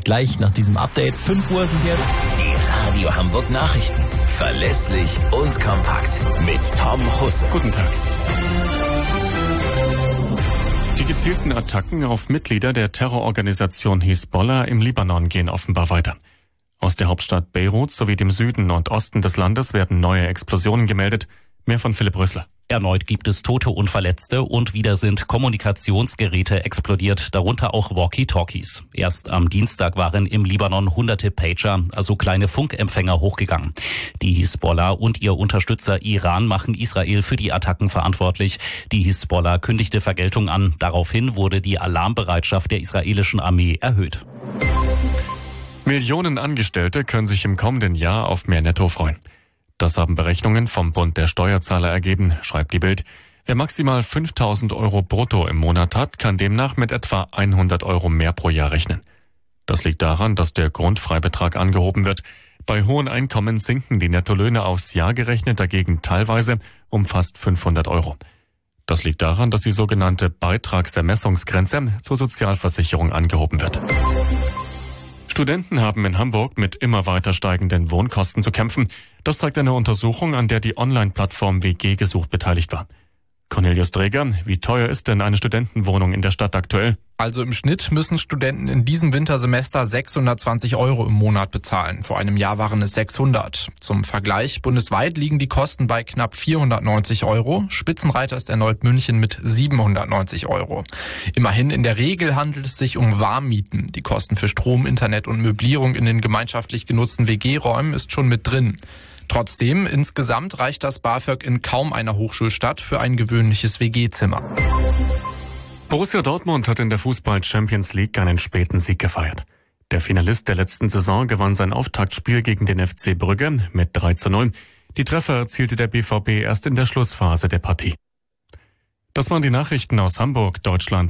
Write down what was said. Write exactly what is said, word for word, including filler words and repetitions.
Gleich nach diesem Update, fünf Uhr sind jetzt. Die Radio Hamburg Nachrichten. Verlässlich und kompakt. Mit Tom Husse. Guten Tag. Die gezielten Attacken auf Mitglieder der Terrororganisation Hisbollah im Libanon gehen offenbar weiter. Aus der Hauptstadt Beirut sowie dem Süden und Osten des Landes werden neue Explosionen gemeldet. Mehr von Philipp Rössler. Erneut gibt es Tote und Verletzte und wieder sind Kommunikationsgeräte explodiert, darunter auch Walkie-Talkies. Erst am Dienstag waren im Libanon hunderte Pager, also kleine Funkempfänger, hochgegangen. Die Hisbollah und ihr Unterstützer Iran machen Israel für die Attacken verantwortlich. Die Hisbollah kündigte Vergeltung an. Daraufhin wurde die Alarmbereitschaft der israelischen Armee erhöht. Millionen Angestellte können sich im kommenden Jahr auf mehr Netto freuen. Das haben Berechnungen vom Bund der Steuerzahler ergeben, schreibt die Bild. Wer maximal fünftausend Euro brutto im Monat hat, kann demnach mit etwa hundert Euro mehr pro Jahr rechnen. Das liegt daran, dass der Grundfreibetrag angehoben wird. Bei hohen Einkommen sinken die Nettolöhne aufs Jahr gerechnet dagegen teilweise um fast fünfhundert Euro. Das liegt daran, dass die sogenannte Beitragsermessungsgrenze zur Sozialversicherung angehoben wird. Studenten haben in Hamburg mit immer weiter steigenden Wohnkosten zu kämpfen. Das zeigt eine Untersuchung, an der die Online-Plattform W G gesucht beteiligt war. Cornelius Dreger, wie teuer ist denn eine Studentenwohnung in der Stadt aktuell? Also im Schnitt müssen Studenten in diesem Wintersemester sechshundertzwanzig Euro im Monat bezahlen. Vor einem Jahr waren es sechshundert. Zum Vergleich, bundesweit liegen die Kosten bei knapp vierhundertneunzig Euro. Spitzenreiter ist erneut München mit siebenhundertneunzig Euro. Immerhin, in der Regel handelt es sich um Warmmieten. Die Kosten für Strom, Internet und Möblierung in den gemeinschaftlich genutzten W G-Räumen ist schon mit drin. Trotzdem, insgesamt reicht das BAföG in kaum einer Hochschulstadt für ein gewöhnliches W G-Zimmer. Borussia Dortmund hat in der Fußball-Champions League einen späten Sieg gefeiert. Der Finalist der letzten Saison gewann sein Auftaktspiel gegen den F C Brügge mit drei zu null. Die Treffer erzielte der B V B erst in der Schlussphase der Partie. Das waren die Nachrichten aus Hamburg, Deutschland.